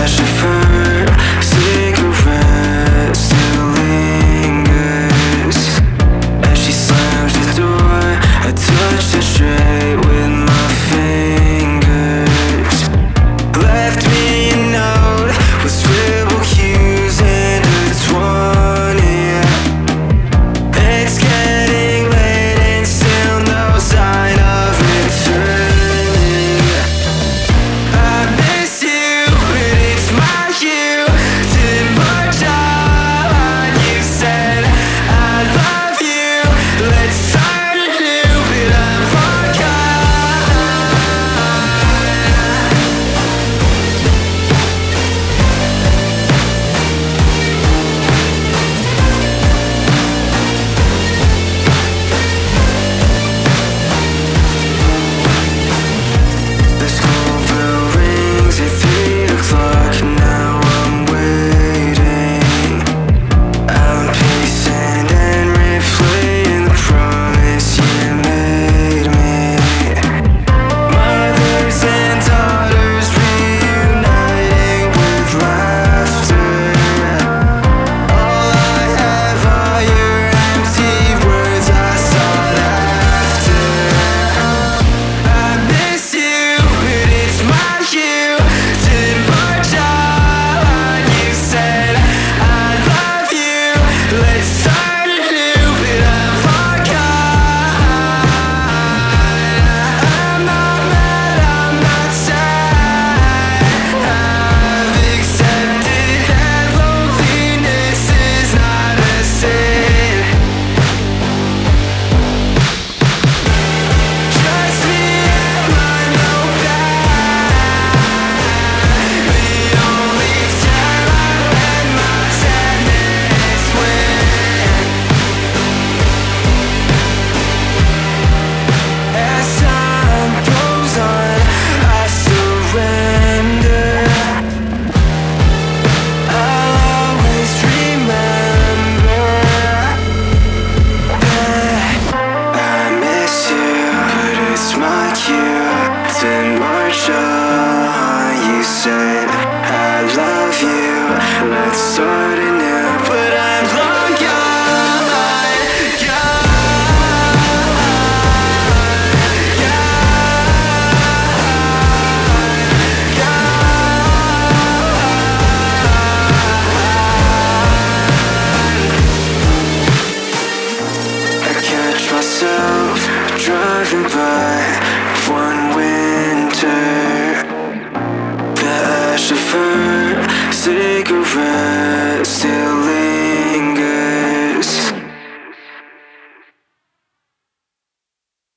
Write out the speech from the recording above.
ash of her cigarette still lingers. As she slams the door, I touch the tray with my fingers. Left me a note with scribble cues and a 20. It's getting late and still no sign of returning. I miss you, but it's my cue to march on. You said I love you, let's start anew, but I'm forgotten. The school bell rings at 3 o'clock. Now I'm waiting. I'm pacing and replaying the promise you made me. Mothers and daughters reuniting with laughter. All I have are your empty words I sought after. I miss you, but it's my cue to march on. You said I love you, let's start anew, but I'm forgotten. I'm not mad, I'm not sad. I've accepted that loneliness is not a sin. Trust me, I know that the only time I let my sadness win. As time goes on, I surrender. I'll always remember that I miss you, but it's my cue to march on. You said I love you, let's start anew, but I'm long gone, gone. I catch myself driving by one winter. The ash of her cigarette